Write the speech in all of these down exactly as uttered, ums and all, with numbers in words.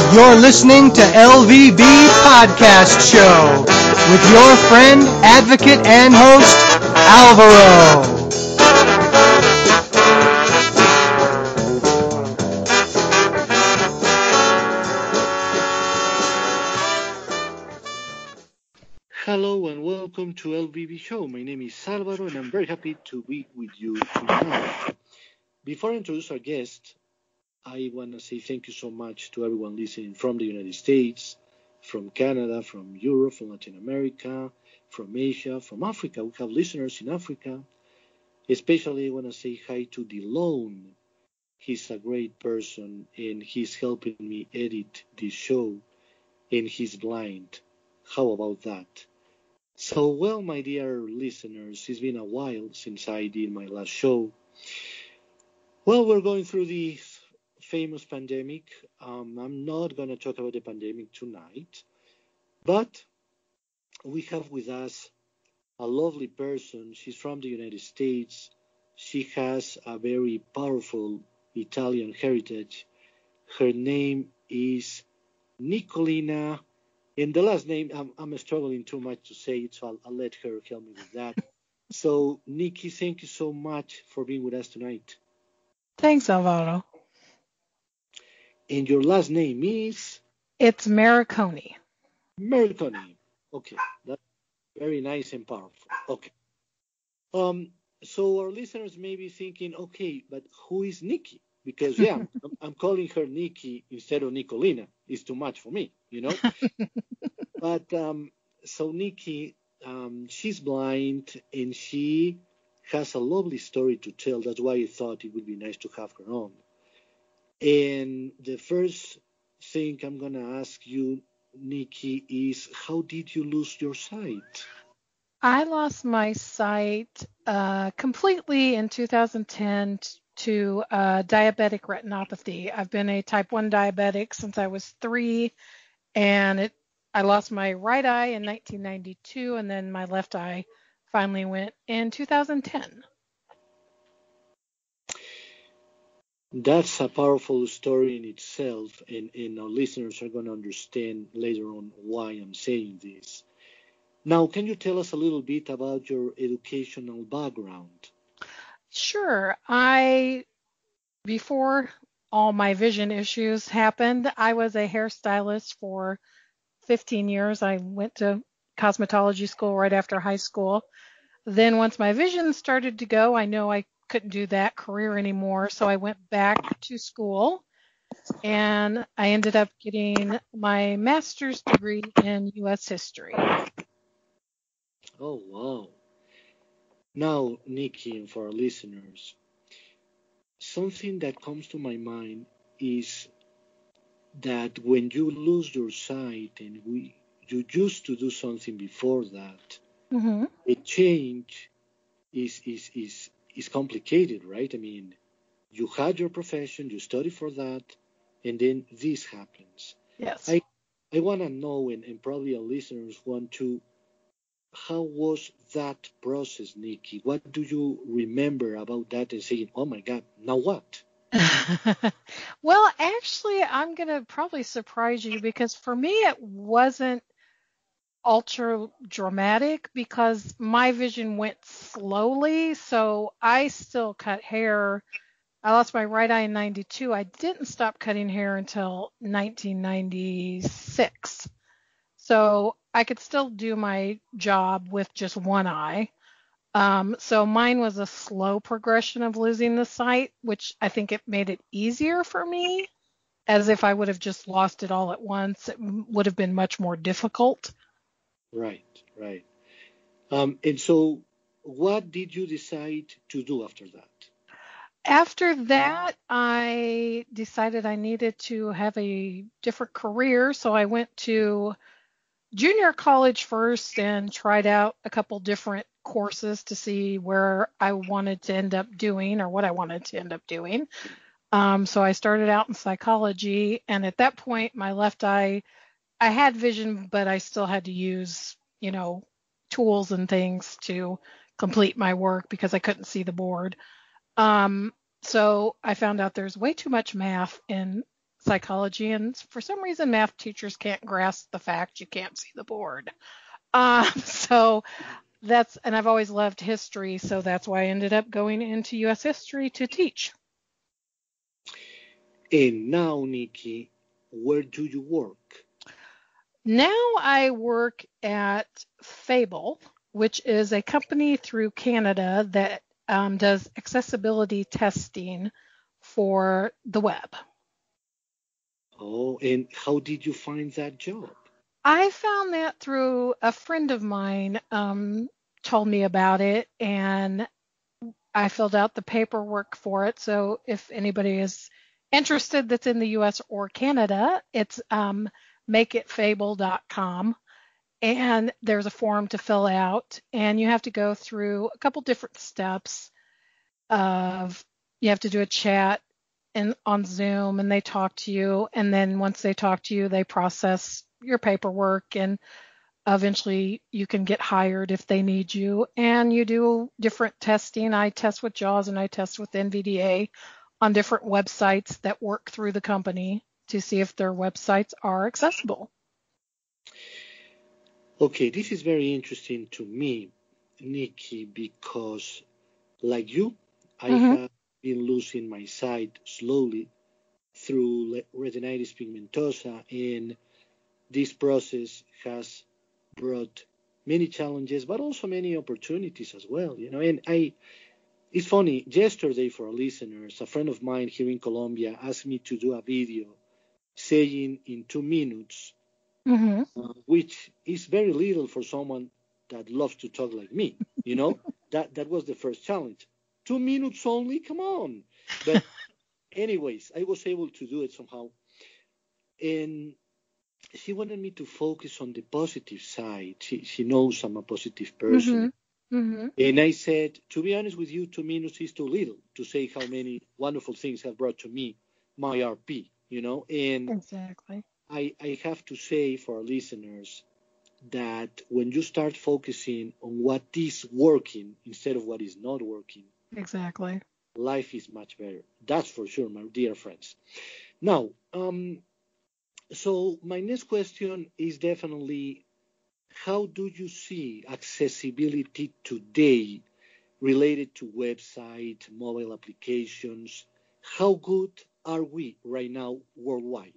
You're listening to L V B Podcast Show with your friend, advocate, and host, Alvaro. Hello and welcome to L V B Show. My name is Salvador and I'm very happy to be with you tonight. Before I introduce our guest, I want to say thank you so much to everyone listening from the United States, from Canada, from Europe, from Latin America, from Asia, from Africa. We have listeners in Africa. Especially I want to say hi to Delone. He's a great person and he's helping me edit this show and he's blind. How about that? So, well, my dear listeners, it's been a while since I did my last show. Well, we're going through the famous pandemic. Um, I'm not going to talk about the pandemic tonight, but we have with us a lovely person. She's from the United States. She has a very powerful Italian heritage. Her name is Nicolina. And the last name, I'm, I'm struggling too much to say it, so I'll, I'll let her help me with that. So, Nikki, thank you so much for being with us tonight. Thanks, Alvaro. And your last name is? It's Mariconi. Mariconi. Okay, that's very nice and powerful. Okay. Um. So our listeners may be thinking, okay, but who is Nikki? Because, yeah, I'm, I'm calling her Nikki instead of Nicolina. It's too much for me, you know? But um, so Nikki, um, she's blind and she has a lovely story to tell. That's why I thought it would be nice to have her on. And the first thing I'm going to ask you, Nikki, is how did you lose your sight? I lost my sight uh, completely in two thousand ten t- to uh, diabetic retinopathy. I've been a type one diabetic since I was three, and it I lost my right eye in nineteen ninety-two, and then my left eye finally went in two thousand ten. That's a powerful story in itself, and, and our listeners are going to understand later on why I'm saying this. Now, can you tell us a little bit about your educational background? Sure. I before all my vision issues happened, I was a hairstylist for fifteen years. I went to cosmetology school right after high school. Then once my vision started to go, I know I couldn't do that career anymore. So I went back to school and I ended up getting my master's degree in U S history. Oh, wow. Now, Nikki, and for our listeners, something that comes to my mind is that when you lose your sight and we you used to do something before that, Mm-hmm. a change is is is is complicated, right? I mean, you had your profession, you studied for that, and then this happens. Yes. I I want to know, and, and probably our listeners want to, how was that process, Nikki? What do you remember about that and saying, oh my God, now what? Well, actually, I'm going to probably surprise you because for me, it wasn't ultra dramatic because my vision went slowly. So I still cut hair. I lost my right eye in ninety-two. I didn't stop cutting hair until nineteen ninety-six. So I could still do my job with just one eye. Um, so mine was a slow progression of losing the sight, which I think it made it easier for me, as if I would have just lost it all at once. It m- would have been much more difficult. Right, right. Um, and so, what did you decide to do after that? After that, I decided I needed to have a different career, so I went to junior college first and tried out a couple different courses to see where I wanted to end up doing or what I wanted to end up doing. Um, so I started out in psychology, and at that point, my left eye, I had vision, but I still had to use, you know, tools and things to complete my work because I couldn't see the board. Um, so I found out there's way too much math in psychology, and for some reason math teachers can't grasp the fact you can't see the board. Um, so that's, and I've always loved history, so that's why I ended up going into U S history to teach. And now, Nikki, where do you work? Now I work at Fable, which is a company through Canada that um, does accessibility testing for the web. Oh, and how did you find that job? I found that through a friend of mine um, told me about it, and I filled out the paperwork for it. So if anybody is interested that's in the U S or Canada, it's um, make it fable dot com. And there's a form to fill out, and you have to go through a couple different steps of, you have to do a chat and on Zoom, and they talk to you, and then once they talk to you, they process your paperwork, and eventually you can get hired if they need you. And you do different testing. I test with JAWS and I test with N V D A on different websites that work through the company to see if their websites are accessible. Okay, this is very interesting to me, Nikki, because like you, I mm-hmm. have been losing my sight slowly through retinitis pigmentosa, and this process has brought many challenges, but also many opportunities as well. You know, and I, it's funny. Yesterday, for our listeners, a friend of mine here in Colombia asked me to do a video saying in two minutes. Mm-hmm. Uh, which is very little for someone that loves to talk like me. You know, that that was the first challenge. Two minutes only? Come on. But anyways, I was able to do it somehow. And she wanted me to focus on the positive side. She, she knows I'm a positive person. Mm-hmm. Mm-hmm. And I said, to be honest with you, two minutes is too little to say how many wonderful things have brought to me my R P, you know. And exactly. I, I have to say for our listeners that when you start focusing on what is working instead of what is not working, exactly, life is much better. That's for sure, my dear friends. Now, um, so my next question is definitely, how do you see accessibility today related to website, mobile applications? How good are we right now worldwide?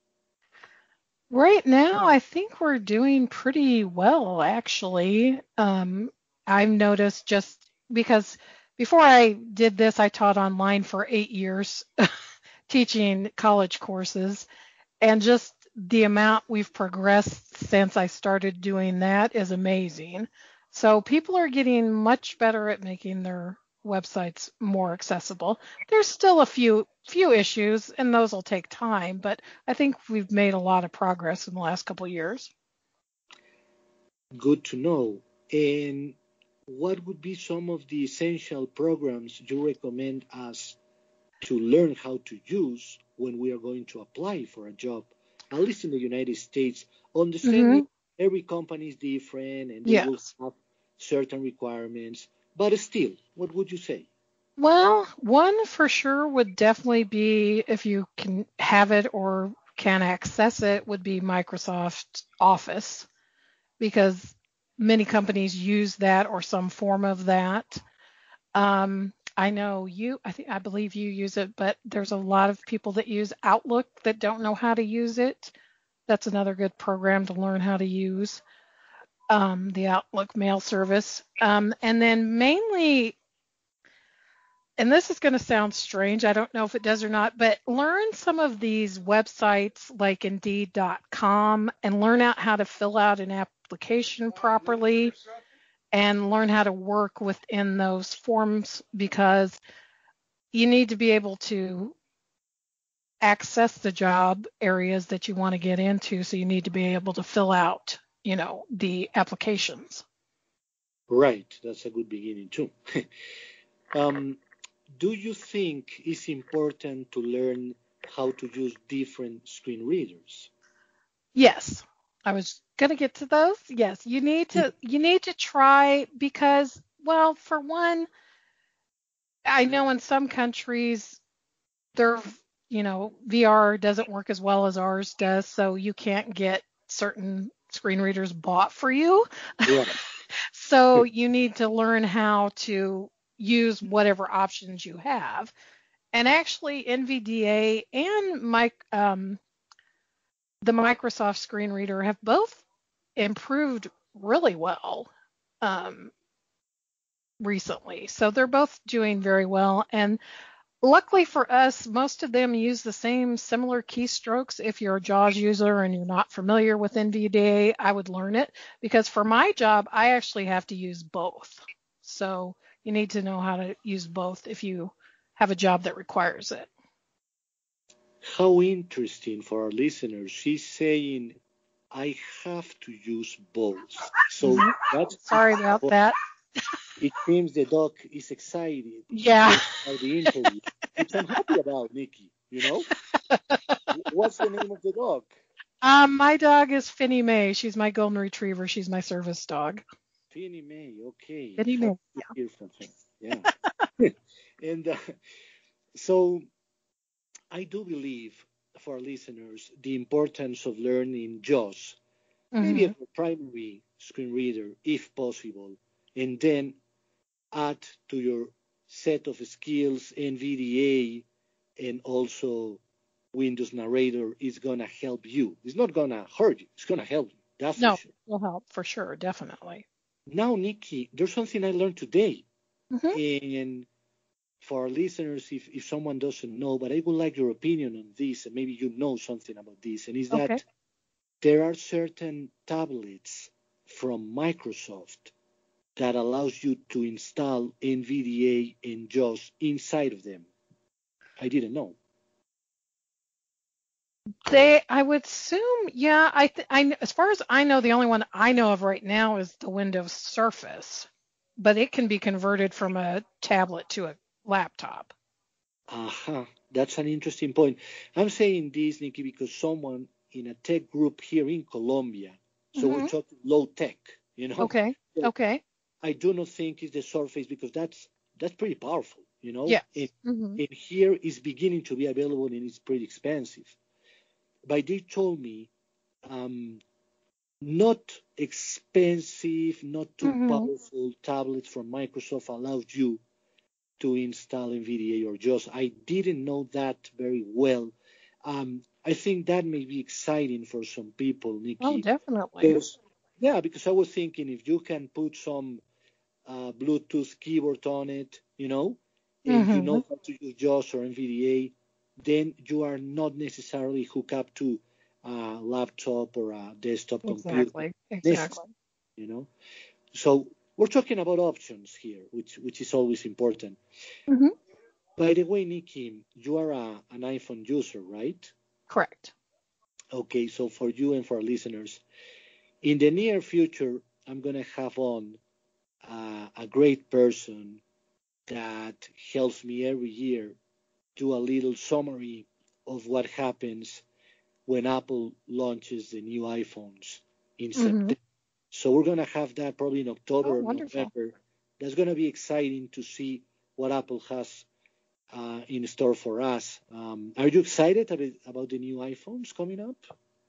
Right now, I think we're doing pretty well, actually. Um, I've noticed just because before I did this, I taught online for eight years, teaching college courses, and just the amount we've progressed since I started doing that is amazing. So people are getting much better at making their websites more accessible. There's still a few few issues, and those will take time, but I think we've made a lot of progress in the last couple of years. Good to know. And what would be some of the essential programs you recommend us to learn how to use when we are going to apply for a job, at least in the United States, understanding mm-hmm. every company is different and they yes. will have certain requirements, but still, what would you say? Well, one for sure would definitely be, if you can have it or can access it, would be Microsoft Office, because many companies use that or some form of that. Um, I know you, I think, I believe you use it, but there's a lot of people that use Outlook that don't know how to use it. That's another good program to learn how to use, um, the Outlook mail service. Um, and then mainly, and this is going to sound strange, I don't know if it does or not, but learn some of these websites like Indeed dot com and learn out how to fill out an application properly and learn how to work within those forms, because you need to be able to access the job areas that you want to get into, so you need to be able to fill out, you know, the applications. Right, that's a good beginning too. um, do you think it's important to learn how to use different screen readers? Yes, I was going to get to those. Yes, you need to you need to try, because, well, for one, I know in some countries they're you know, V R doesn't work as well as ours does, so you can't get certain screen readers bought for you. Yeah. So you need to learn how to use whatever options you have. And actually, N V D A and my, um, the Microsoft screen reader have both improved really well um, recently. So they're both doing very well. And luckily for us, most of them use the same similar keystrokes. If you're a JAWS user and you're not familiar with N V D A, I would learn it, because for my job, I actually have to use both. So you need to know how to use both if you have a job that requires it. How interesting for our listeners. She's saying, I have to use both. So Mhm. that's Sorry about that. It seems the dog is excited Yeah. about the interview, which I'm happy about, Nikki. You know, what's the name of the dog? Um, my dog is Finny Mae. She's my golden retriever. She's my service dog. Finny Mae. Okay, Finny Mae. happy to hear from her. Yeah. And uh, so I do believe for our listeners the importance of learning JAWS, maybe Mhm. a primary screen reader if possible, and then add to your set of skills N V D A and also Windows Narrator is going to help you. It's not going to hurt you. It's going to help you. That's No, for sure. will help for sure, definitely. Now, Nikki, there's something I learned today. Mhm. And for our listeners, if, if someone doesn't know, but I would like your opinion on this, and maybe you know something about this, and is Okay. that there are certain tablets from Microsoft that allows you to install N V D A and JAWS inside of them. I didn't know. They, I would assume, yeah. I, th- I, as far as I know, the only one I know of right now is the Windows Surface, but it can be converted from a tablet to a laptop. Aha, that's an interesting point. I'm saying this, Nikki, because someone in a tech group here in Colombia, so we're Mhm. talking low tech, you know. Okay. So Okay. I do not think it's the Surface because that's that's pretty powerful, you know. Yes. And, Mhm. and here is beginning to be available and it's pretty expensive. But they told me um, not expensive, not too Mhm. powerful tablets from Microsoft allows you to install N V D A or JAWS. I didn't know that very well. Um, I think that may be exciting for some people, Oh, Nikki. definitely. Because, yeah, because I was thinking if you can put some uh, Bluetooth keyboard on it, you know, and you know Mhm. how to use JAWS or N V D A, then you are not necessarily hooked up to a laptop or a desktop computer, Exactly. necessarily, Exactly. you know. So we're talking about options here, which which is always important. Mhm. By the way, Nikki, you are a, an iPhone user, right? Correct. Okay, so for you and for our listeners, in the near future, I'm gonna have on uh, a great person that helps me every year do a little summary of what happens when Apple launches the new iPhones in Mhm. September. So we're going to have that probably in Oh, October or wonderful. November. That's going to be exciting to see what Apple has uh, in store for us. Um, are you excited about, about the new iPhones coming up?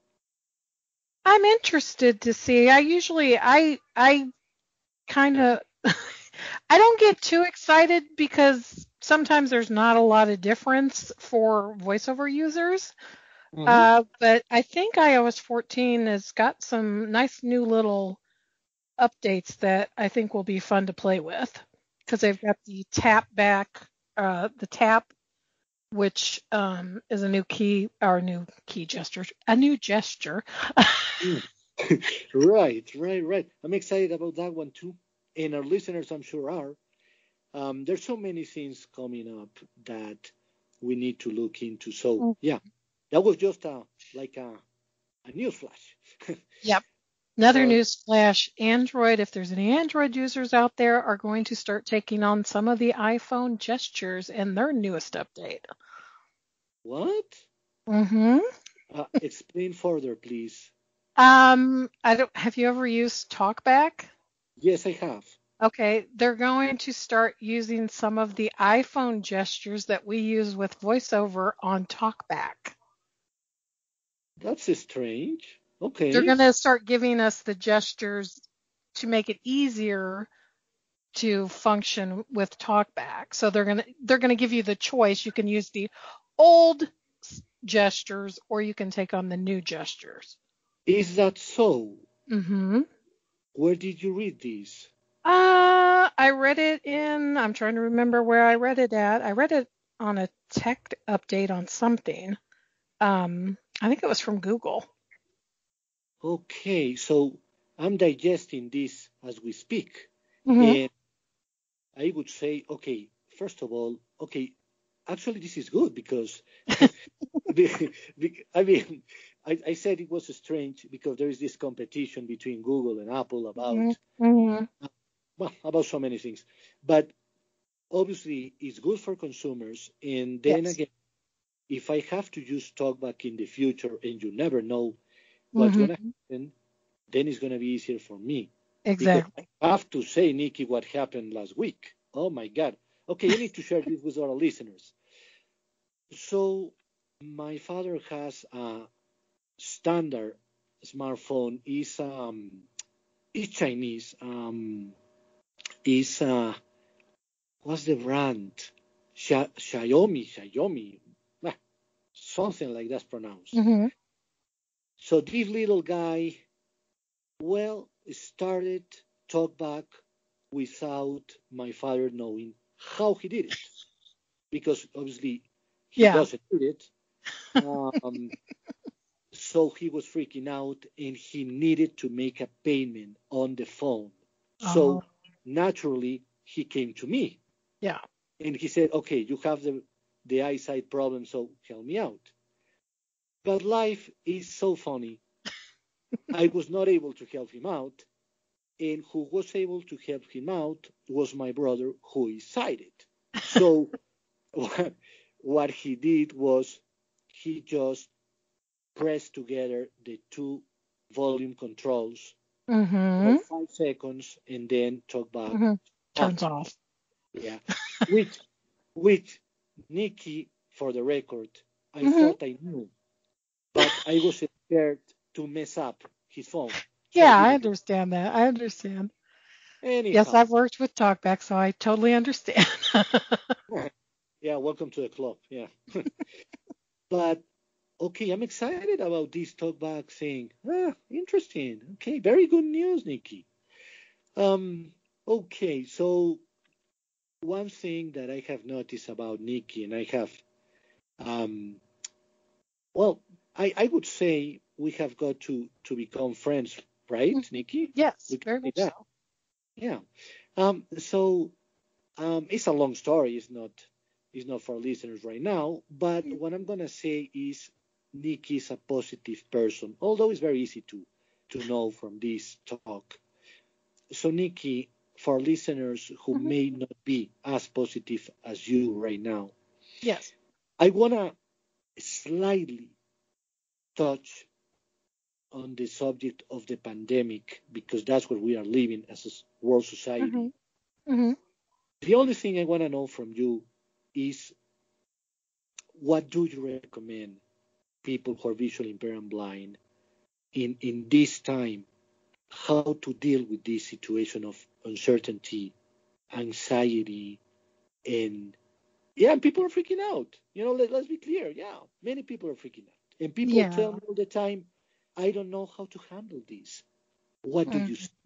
I'm interested to see. I usually I I kind of I don't get too excited because sometimes there's not a lot of difference for voiceover users. Mm-hmm. Uh, but I think iOS fourteen has got some nice new little updates that I think will be fun to play with, because they've got the tap back, uh, the tap, which um, is a new key or a new key gesture, a new gesture. Mm. Right, right, right. I'm excited about that one too. And our listeners, I'm sure, are. Um, there's so many things coming up that we need to look into. So, yeah, that was just a, like a, a news flash. Yep. Another For news flash, Android, if there's any Android users out there, are going to start taking on some of the iPhone gestures in their newest update. what? Mm-hmm. Uh, explain further, please. Um, I don't, have you ever used TalkBack? Yes, I have. Okay, they're going to start using some of the iPhone gestures that we use with VoiceOver on TalkBack. That's strange. They're Okay. going to start giving us the gestures to make it easier to function with TalkBack. So they're going to they're going to give you the choice. You can use the old gestures or you can take on the new gestures. Is that so? Mhm. Where did you read this? Uh, I read it in, I'm trying to remember where I read it at. I read it on a tech update on something. Um, I think it was from Google. Okay, so I'm digesting this as we speak. Mhm. And I would say, okay, first of all, okay, actually this is good because I mean, I, I said it was strange because there is this competition between Google and Apple Mhm. about, Mhm. well, about so many things. But obviously, it's good for consumers. And then Yes. again, if I have to use TalkBack in the future and you never know what's going to Mhm. happen, then it's going to be easier for me. Because Exactly. I have to say, Nikki, what happened last week. Oh my God. Okay, you need to share this with our listeners. So, my father has a standard smartphone. Is um, is Chinese. Um, is uh, what's the brand? Xia- Xiaomi, Xiaomi, ah, something like that's pronounced. Mhm. So this little guy, well, started TalkBack without my father knowing how he did it, because obviously he Yeah. doesn't do it. Um, so he was freaking out and he needed to make a payment on the phone. Oh, So naturally, he came to me yeah. and he said, okay, you have the, the eyesight problem, so help me out. But life is so funny. I was not able to help him out. And who was able to help him out was my brother, who is sighted. So what, what he did was he just pressed together the two volume controls for Mhm. five seconds and then TalkBack Mhm. on. Turns off. Yeah. Which, which, Nikki, for the record, I Mhm. thought I knew, but I was scared to mess up his phone. So I Yeah, I didn't. understand that. I understand. Yes, Anyhow, I've worked with TalkBack, so I totally understand. yeah, welcome to the club. Yeah. But okay, I'm excited about this talkback thing. Ah, interesting. Okay, very good news, Nikki. Um, okay, so one thing that I have noticed about Nikki, and I have, um, well, I, I would say we have got to to become friends, right, Mhm. Nikki? Yes, We can very say much that. so. Yeah. Um, so um, it's a long story. It's not it's not for listeners right now. But Mhm. what I'm gonna say is Nikki is a positive person, although it's very easy to to know from this talk. So Nikki, for listeners who Mhm. may not be as positive as you right now, Yes. I wanna slightly touch on the subject of the pandemic because that's what we are living as a world society. Mhm. Mhm. The only thing I want to know from you is what do you recommend people who are visually impaired and blind in, in this time, how to deal with this situation of uncertainty, anxiety, and yeah, and people are freaking out. You know, let, let's be clear. Yeah, many people are freaking out. And people tell Yeah. me all the time, I don't know how to handle this. What do you say? Mhm.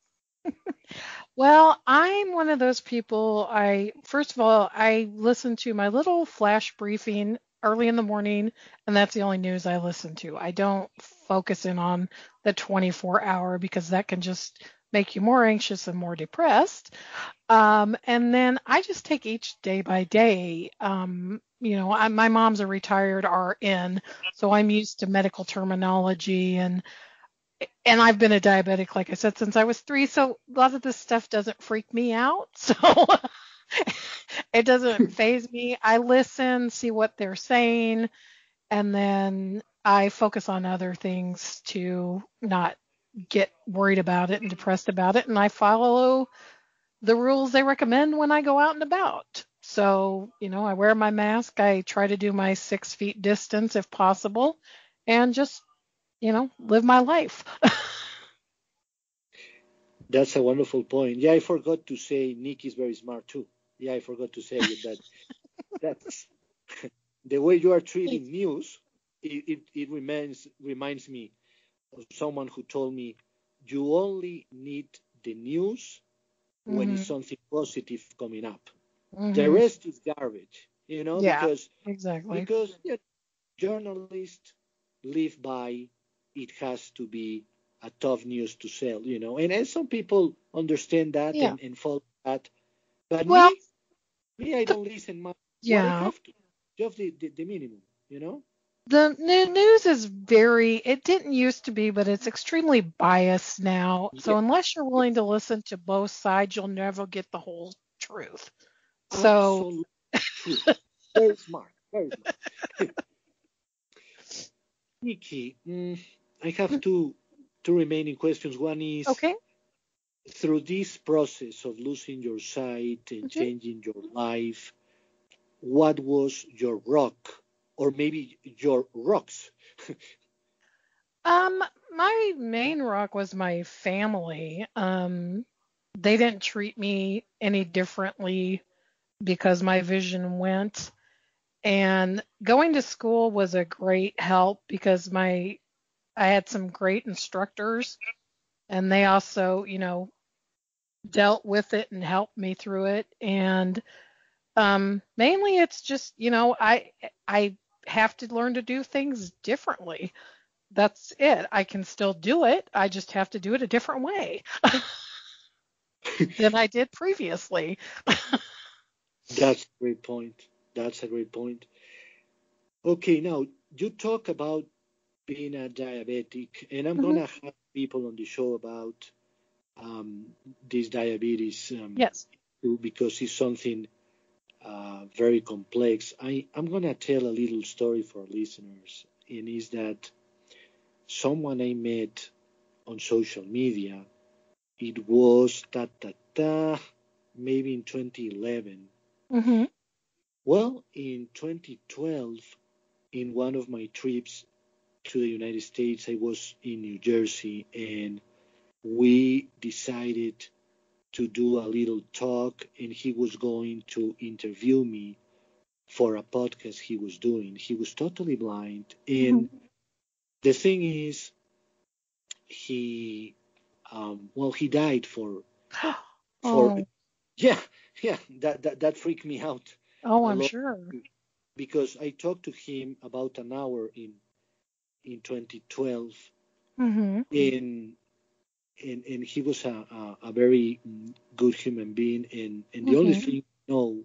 Well, I'm one of those people. I first of all, I listen to my little flash briefing early in the morning, and that's the only news I listen to. I don't focus in on the twenty-four hour because that can just make you more anxious and more depressed. Um, and then I just take each day by day. Um, you know, I, my mom's a retired R N, so I'm used to medical terminology and and I've been a diabetic, like I said, since I was three. So a lot of this stuff doesn't freak me out. So it doesn't phase me. I listen, see what they're saying, and then I focus on other things to not get worried about it and depressed about it. And I follow the rules they recommend when I go out and about. So, you know, I wear my mask. I try to do my six feet distance if possible, and just, you know, live my life. That's a wonderful point. Yeah, I forgot to say Nick is very smart too. Yeah, I forgot to say it, that that's the way you are treating news. It, it, it reminds reminds me of someone who told me you only need the news when hmm it's something positive coming up. The hmm rest is garbage, you know, Yeah, because exactly. because yeah, journalists live by it has to be a tough news to sell, you know, and, and some people understand that Yeah. and, and follow that. But Well, me, me, I don't listen much. What I yeah. have to, just the, the, the minimum, you know. The new news is very, it didn't used to be, but it's extremely biased now. Yeah, So unless you're yeah, willing to listen to both sides, you'll never get the whole truth. So, absolutely true. Very smart, very smart. Nikki, mm, I have two two remaining questions. One is, okay. through this process of losing your sight and hmm changing your life, what was your rock, or maybe your rocks? Um, my main rock was my family. Um, they didn't treat me any differently because my vision went. And going to school was a great help because my I had some great instructors, and they also, you know, dealt with it and helped me through it. And um, mainly, it's just, you know, I I have to learn to do things differently. That's it. I can still do it. I just have to do it a different way than I did previously. That's a great point. That's a great point. Okay, now you talk about being a diabetic, and I'm hmm gonna have people on the show about um, this diabetes um, Yes. too, because it's something uh, very complex. I, I'm gonna tell a little story for our listeners, and is that someone I met on social media. It was ta ta ta, maybe in twenty eleven. hmm Well, in twenty twelve, in one of my trips to the United States, I was in New Jersey, and we decided to do a little talk, and he was going to interview me for a podcast he was doing. He was totally blind, hmm and the thing is, he um, well, he died for for Oh, yeah, yeah, that, that that freaked me out oh, a I'm lot, sure. because I talked to him about an hour in in twenty twelve, hmm and and, and he was a, a, a very mm, good human being, and, and the only hmm thing I know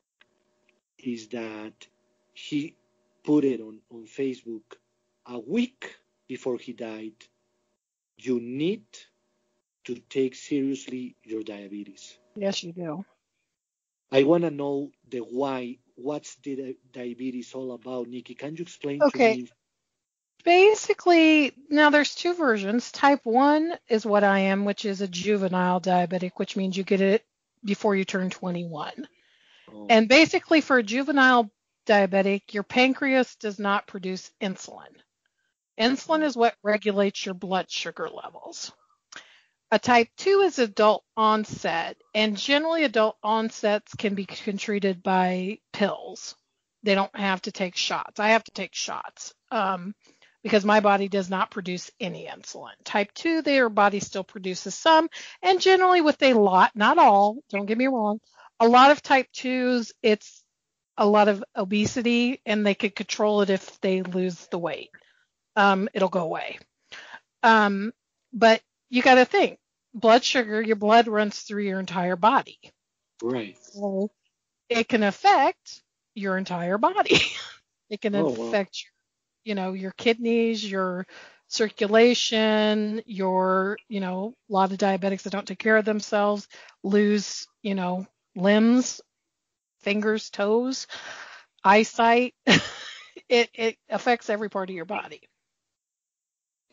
is that he put it on, on Facebook a week before he died. You need to take seriously your diabetes. Yes, you do. I want to know the why. What's the di- diabetes all about, Nikki? Can you explain to Okay. me? Basically, now there's two versions. Type one is what I am, which is a juvenile diabetic, which means you get it before you turn twenty-one. Oh, And basically, for a juvenile diabetic, your pancreas does not produce insulin. Insulin oh, is what regulates your blood sugar levels. A type two is adult onset, and generally adult onsets can be treated by pills. They don't have to take shots. I have to take shots um, because my body does not produce any insulin. Type two, their body still produces some, and generally with a lot, not all, don't get me wrong, a lot of type twos, it's a lot of obesity, and they could control it if they lose the weight. Um, it'll go away. Um, but you got to think, blood sugar, your blood runs through your entire body. right. So it can affect your entire body. It can Oh, well. affect, you know, your kidneys, your circulation, your, you know, a lot of diabetics that don't take care of themselves lose, you know, limbs, fingers, toes, eyesight. it it affects every part of your body.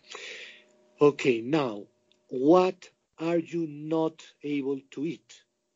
Okay, now, what are you not able to eat?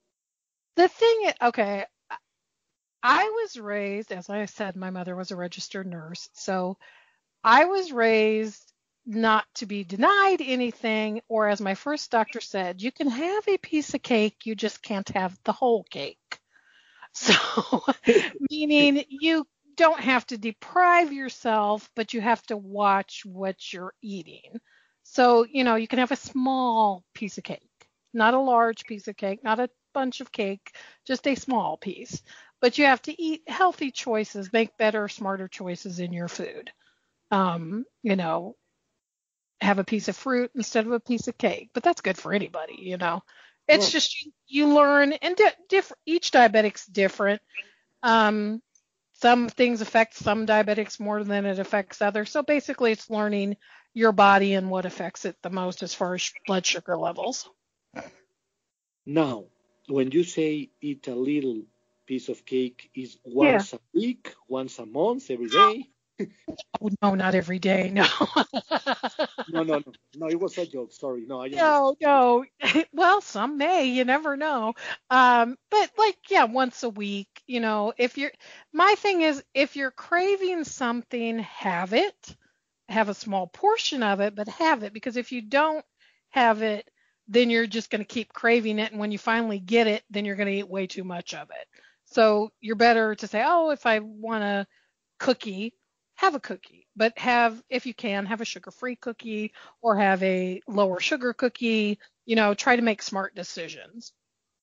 The thing is, okay, I was raised, as I said, my mother was a registered nurse. So I was raised not to be denied anything, or as my first doctor said, you can have a piece of cake, you just can't have the whole cake. So, meaning you don't have to deprive yourself, but you have to watch what you're eating. So, you know, you can have a small piece of cake, not a large piece of cake, not a bunch of cake, just a small piece. But you have to eat healthy choices, make better, smarter choices in your food. Um, you know, have a piece of fruit instead of a piece of cake, but that's good for anybody, you know. It's Well, just you, you learn, and di- diff- each diabetic's different. Um, some things affect some diabetics more than it affects others. So basically, it's learning your body and what affects it the most as far as blood sugar levels. now, when you say eat a little piece of cake, is Yeah. once a week, once a month, every day? Oh, no, not every day. No. No, no, no. No, it was a joke. Sorry. No, I understand. No, no. Well, some may, you never know. Um, but like, yeah, once a week, you know, if you're, my thing is, if you're craving something, have it, have a small portion of it, but have it, because if you don't have it, then you're just going to keep craving it. And when you finally get it, then you're going to eat way too much of it. So you're better to say, oh, if I want a cookie, have a cookie, but have, if you can, have a sugar-free cookie or have a lower sugar cookie. You know, try to make smart decisions.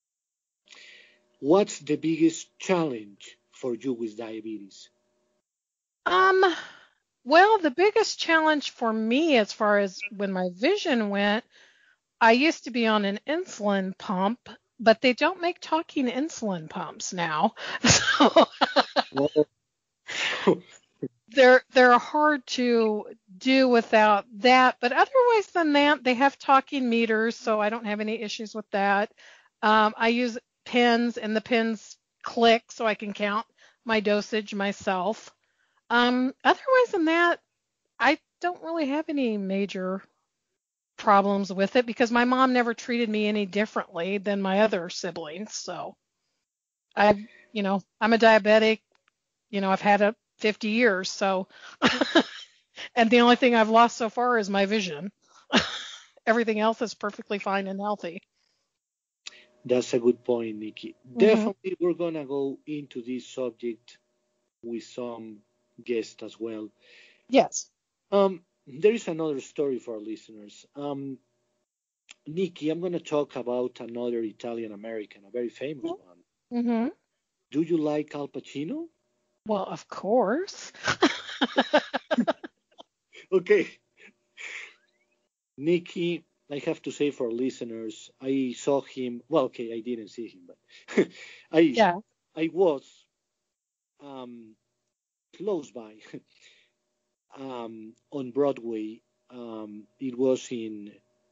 What's the biggest challenge for you with diabetes? Um, well, the biggest challenge for me as far as when my vision went, I used to be on an insulin pump, but they don't make talking insulin pumps now. So Well, they're they're hard to do without that, but otherwise than that, they have talking meters, so I don't have any issues with that. Um, I use pens, and the pens click, so I can count my dosage myself. Um, otherwise than that, I don't really have any major problems with it because my mom never treated me any differently than my other siblings. So I, you know, I'm a diabetic. You know, I've had it fifty years, so. And the only thing I've lost so far is my vision. Everything else is perfectly fine and healthy. that's a good point, Nikki. Mm-hmm. Definitely, we're going to go into this subject with some guests as well. Yes. Um, there is another story for our listeners. Um, Nikki, I'm going to talk about another Italian American, a very famous one. Mm-hmm. Do you like Al Pacino? Well, of course. Okay, Nikki, I have to say for listeners, I saw him. Well, okay, I didn't see him, but I Yeah. I was um, close by um, on Broadway. Um, it was in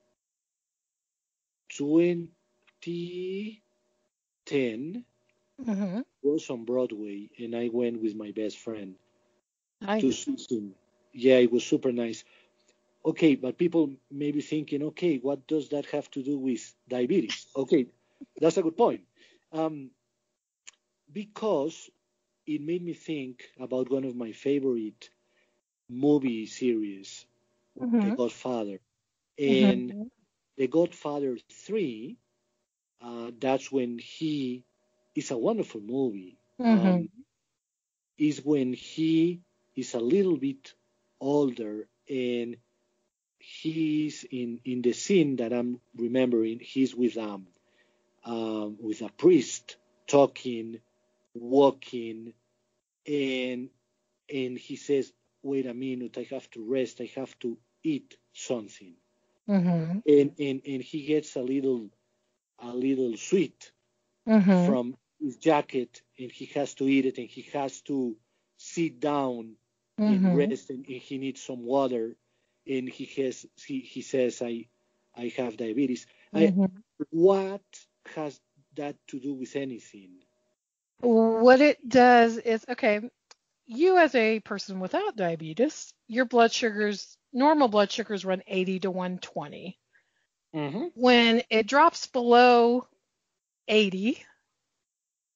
twenty ten. Mm-hmm. It was on Broadway, and I went with my best friend to Nice. see him. Yeah, it was super nice. Okay, but people may be thinking, okay, what does that have to do with diabetes? Okay, that's a good point. Um, because it made me think about one of my favorite movie series, The Mm-hmm. Godfather. And Mm-hmm. The Godfather three, uh, that's when he, it's a wonderful movie, Mm-hmm. um, is when he is a little bit older and he's in, in the scene that I'm remembering, he's with um, um, with a priest talking, walking, and and he says, "Wait a minute, I have to rest. I have to eat something." Mm-hmm. And and and he gets a little a little sweet Mm-hmm. from his jacket, and he has to eat it, and he has to sit down and Mm-hmm. rest, and, and he needs some water, and he has he, he says, "I I have diabetes." I, Mm-hmm. what has that to do with anything? What it does is, okay, you as a person without diabetes, your blood sugars, normal blood sugars run eighty to one twenty. Mm-hmm. When it drops below eighty,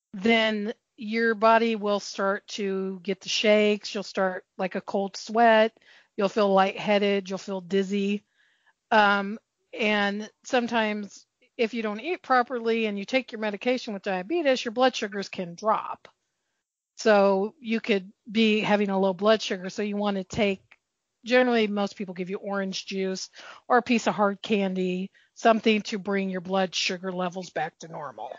then your body will start to get the shakes. You'll start like a cold sweat. You'll feel lightheaded. You'll feel dizzy. Um, and sometimes if you don't eat properly and you take your medication with diabetes, your blood sugars can drop. So you could be having a low blood sugar. So you want to take, generally most people give you orange juice or a piece of hard candy, something to bring your blood sugar levels back to normal.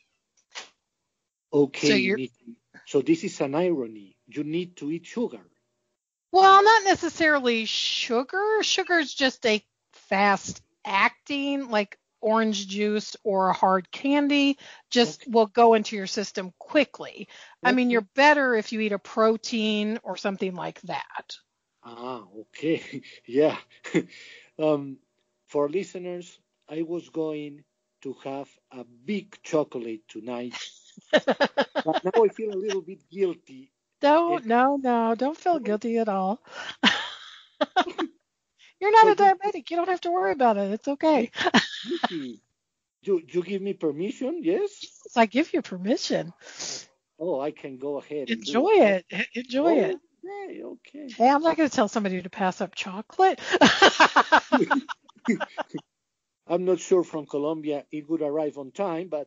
So Okay, you're, Nikki. So this is an irony. You need to eat sugar. well, not necessarily sugar. Sugar is just a fast acting, like orange juice or a hard candy, just Okay. will go into your system quickly. I mean, Okay. you're better if you eat a protein or something like that. Ah, okay. Yeah. um, for listeners, I was going to have a big chocolate tonight, but now I feel a little bit guilty. And Don't, no, no, don't feel guilty at all. You're so not a you, diabetic. You don't have to worry about it. It's okay. Nikki, you, you give me permission? Yes? Yes, I give you permission. Oh, I can go ahead and do Enjoy it. it. Enjoy it. Okay, okay. Hey, I'm not going to tell somebody to pass up chocolate. I'm not sure from Colombia it would arrive on time, but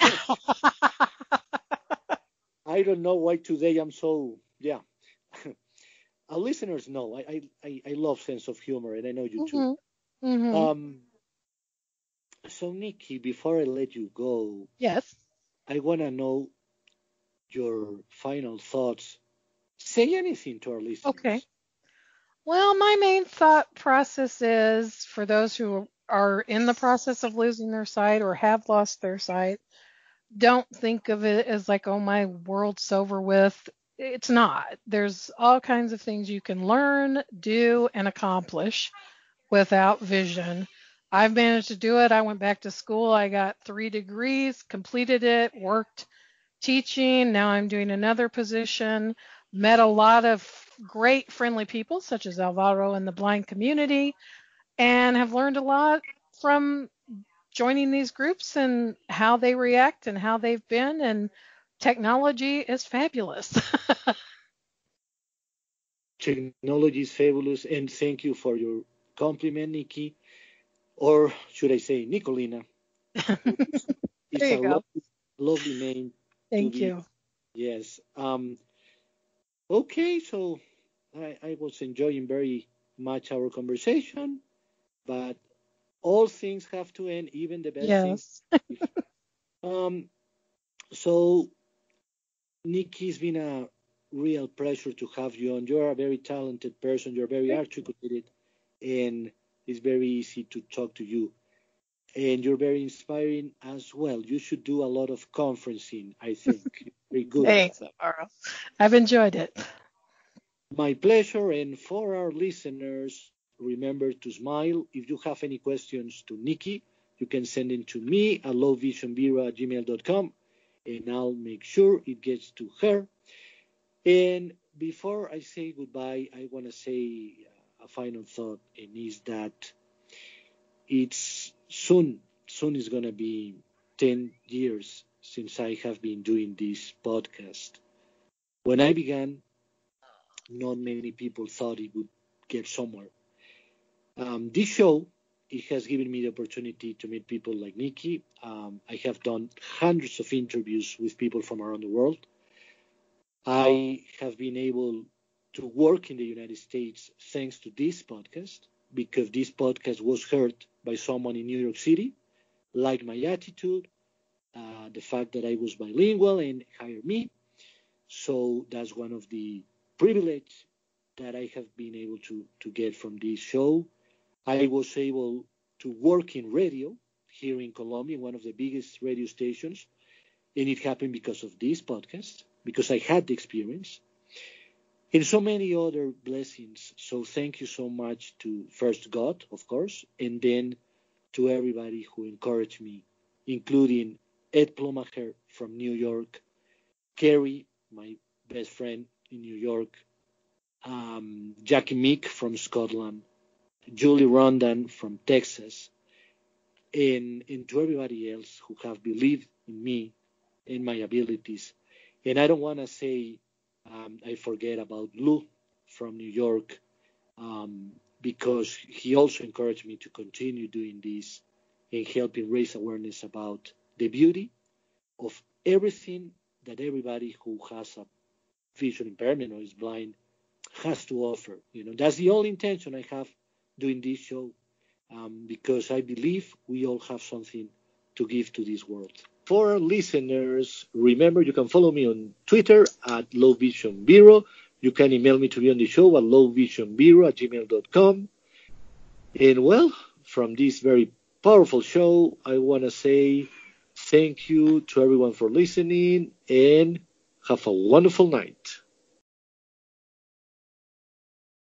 I don't know why today I'm so, yeah. Our listeners know I, I, I love sense of humor, and I know you too. hmm hmm Um, so, Nikki, before I let you go, Yes. I want to know your final thoughts. Say anything to our Okay. listeners. Well, my main thought process is for those who are in the process of losing their sight or have lost their sight, don't think of it as like, oh, my world's over with. It's not. There's all kinds of things you can learn, do, and accomplish without vision. I've managed to do it. I went back to school. I got three degrees, completed it, worked teaching. Now I'm doing another position. Met a lot of great friendly people, such as Alvaro in the blind community, and have learned a lot from joining these groups and how they react and how they've been. And technology is fabulous. Technology is fabulous, and thank you for your compliment, Nikki, or should I say, Nicolina. There It's you a go. lovely, lovely name to Thank be. you. Yes. Um, okay, so I, I was enjoying very much our conversation, but all things have to end, even the best things. Yes. Um, so, Nikki, it's been a real pleasure to have you on. You're a very talented person, you're very articulated, and it's very easy to talk to you. And you're very inspiring as well. You should do a lot of conferencing, I think. Very good at Thanks, that. Alvaro. I've enjoyed it. My pleasure. And for our listeners, remember to smile. If you have any questions to Nikki, you can send it to me at lowvisionvero at gmail dot com, and I'll make sure it gets to her. And before I say goodbye, I want to say uh, a final thought, and is that it's soon, soon is going to be ten years since I have been doing this podcast. When I began, not many people thought it would get somewhere. Um, this show, it has given me the opportunity to meet people like Nikki. Um, I have done hundreds of interviews with people from around the world. I have been able to work in the United States thanks to this podcast, because this podcast was heard by someone in New York City, liked my attitude, uh, the fact that I was bilingual, and hired me. So that's one of the privilege that I have been able to, to get from this show. I was able to work in radio here in Colombia, one of the biggest radio stations, and it happened because of this podcast, because I had the experience, and so many other blessings. So thank you so much to first God, of course, and then to everybody who encouraged me, including Ed Plomacher from New York, Kerry, my best friend in New York, um, Jackie Meek from Scotland, Julie Rondan from Texas, and, and to everybody else who have believed in me and my abilities. And I don't want to say um, I forget about Lou from New York, um, because he also encouraged me to continue doing this and helping raise awareness about the beauty of everything that everybody who has a visual impairment or is blind has to offer. You know, that's the only intention I have doing this show, um, because I believe we all have something to give to this world. For our listeners, remember you can follow me on Twitter at Low Vision Bureau. You can email me to be on the show at lowvisionbureau at gmail dot com. And well, from this very powerful show, I want to say thank you to everyone for listening and have a wonderful night.